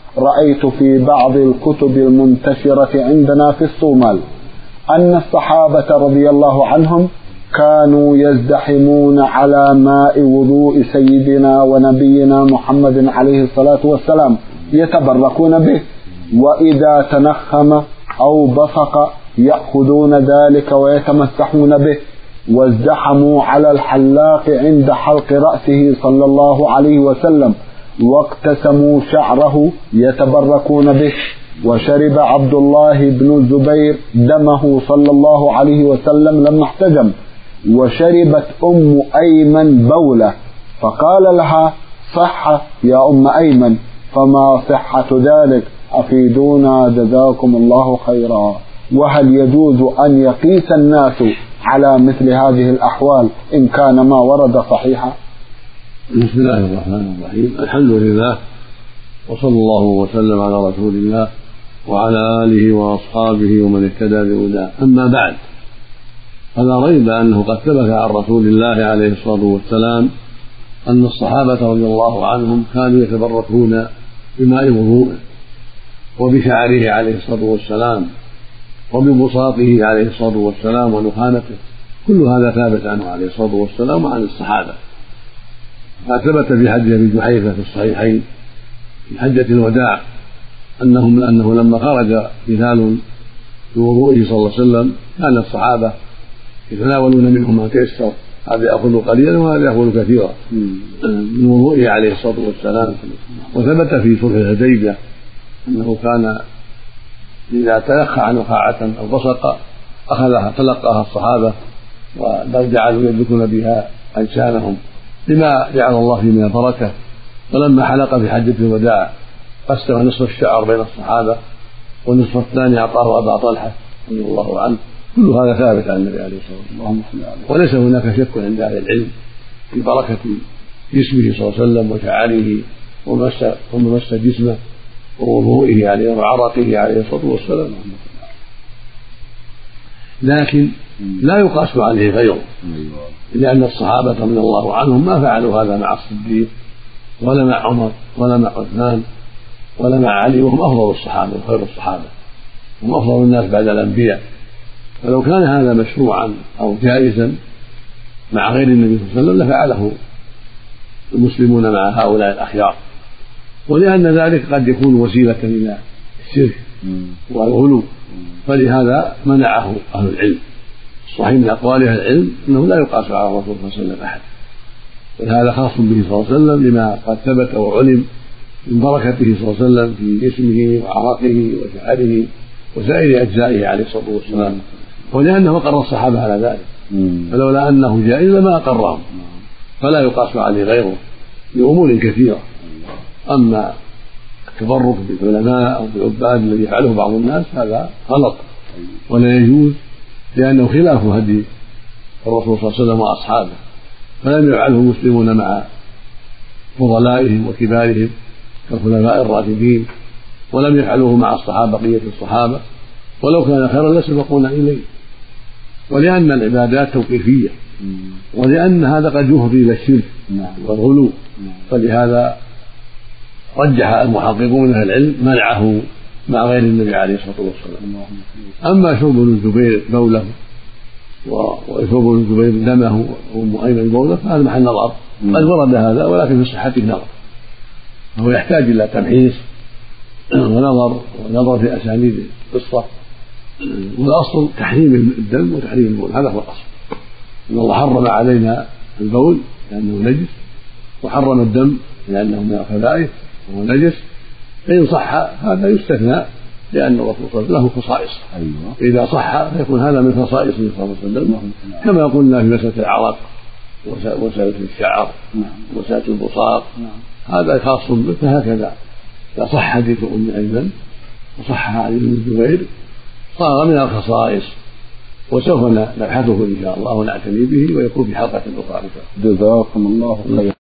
رأيت في بعض الكتب المنتشرة عندنا في الصومال أن الصحابة رضي الله عنهم كانوا يزدحمون على ماء وضوء سيدنا ونبينا محمد عليه الصلاة والسلام يتبركون به، وإذا تنخم أو بصق يأخذون ذلك ويتمسحون به، وازدحموا على الحلاق عند حلق رأسه صلى الله عليه وسلم واقتسموا شعره يتبركون به. وشرب عبد الله بن الزبير دمه صلى الله عليه وسلم لما احتجم، وشربت أم أيمن بولة فقال لها: صح يا أم أيمن، فما صحة ذلك؟ أفيدونا جزاكم الله خيرا. وهل يجوز أن يقيس الناس على مثل هذه الأحوال إن كان ما ورد صحيحا؟ بسم الله الرحمن الرحيم، الحمد لله، وصلى الله وسلم على رسول الله وعلى آله وأصحابه ومن اهتدى بهداه. أما بعد، فلا ريب أنه قد ثبت عن رسول الله عليه الصلاة والسلام أن الصحابة رضي الله عنهم كانوا يتبركون بماء وضوءه وبشعره عليه الصلاة والسلام وببساطه عليه الصلاة والسلام ونخامته، كل هذا ثابت عنه عليه الصلاة والسلام وعن الصحابة. فثبت في حديث ابي جحيفة في الصحيحين في حجة الوداع أنه لما خرج بلال بوضوئه صلى الله عليه وسلم كان الصحابة يتناولون منه ما تيسر، هذا يأخذ قليلا وهذا يأخذ كثيرا من وضوئه عليه الصلاة والسلام. وثبت في صلح الحديبية أنه كان إذا تلخى عن وقاعة أو بصق أخذها تلقاها الصحابة وجعلوا يدركون بها أجسامهم لما جعل الله فيه من البركة. ولما حلق في حجة الوداع قسم نصف الشعر بين الصحابة والنصف الثاني أعطاه أبا طلحة رضي الله عنه. كل هذا ثابت عن النبي عليه الصلاة والسلام، وليس هناك شك عند أهل العلم في بركة جسمه صلى الله عليه وسلم وشعره ومس جسمه ووضوئه عليه وعرقه عليه الصلاة والسلام، لكن لا يقاس عليه غيره، لأن الصحابة رضي الله عنهم ما فعلوا هذا مع الصديق ولا مع عمر ولا مع عثمان ولا مع علي، وهم أفضل الصحابة وخير الصحابة، هم أفضل الناس بعد الأنبياء. فلو كان هذا مشروعا أو جائزا مع غير النبي صلى الله عليه وسلم لفعله المسلمون مع هؤلاء الأخيار، ولأن ذلك قد يكون وسيلة إلى الشرك والغلو، فلهذا منعه أهل العلم. الصحيح من أقوال أهل العلم أنه لا يقاس على الرسول صلى الله عليه وسلم أحد، ولهذا خاص به صلى الله عليه وسلم لما قد ثبت وعلم من بركته صلى الله عليه وسلم في جسمه وعرقه وشعره وسائر أجزائه عليه الصلاة والسلام، ولأنه أقر الصحابة على ذلك، فلولا أنه جائز لما أقرهم، فلا يقاس عليه غيره لأمور كثيرة. أما التبرك بالعلماء أو بالعباد الذي يفعله بعض الناس هذا غلط ولا يجوز، لأنه خلاف هدي الرسول صلى الله عليه وسلم وأصحابه، فلم يفعله المسلمون مع فضلائهم وكبارهم كالخلفاء الراشدين، ولم يفعلوه مع الصحابة بقية الصحابة، ولو كان خيرا لسبقونا إليه. ولأن العبادات توقيفية، ولأن هذا قد يفضي إلى الشرك والغلو، فلهذا رجح المحققون من أهل العلم منعه مع غير النبي عليه الصلاة والسلام. أما شرب ابن الزبير بوله وشرب ابن الزبير دمه وأم أيمن بوله فهذا محل نظر، قد ورد هذا ولكن في صحته نظر، فهو يحتاج إلى تمحيص ونظر في أسانيد القصة. والأصل تحريم الدم وتحريم البول، هذا هو الأصل. إن الله حرم علينا البول لأنه نجس، وحرم الدم لأنه من الخبائث وهو نجس، فإن صح هذا يستثنى لأن الرسول صلى الله عليه وسلم له خصائص، إذا صح فيكون هذا من خصائصه صلى الله عليه وسلم، كما قلنا في مسألة العرق وسائل الشعر وسائل البصاق، هذا خاص به. فهكذا إذا صح حديث أم أيمن وصح حديث ابن الزبير صار من الخصائص، وسوف نبحثه إن شاء الله ونعتني به ويكون في حلقة أخرى. جزاكم الله خيرا.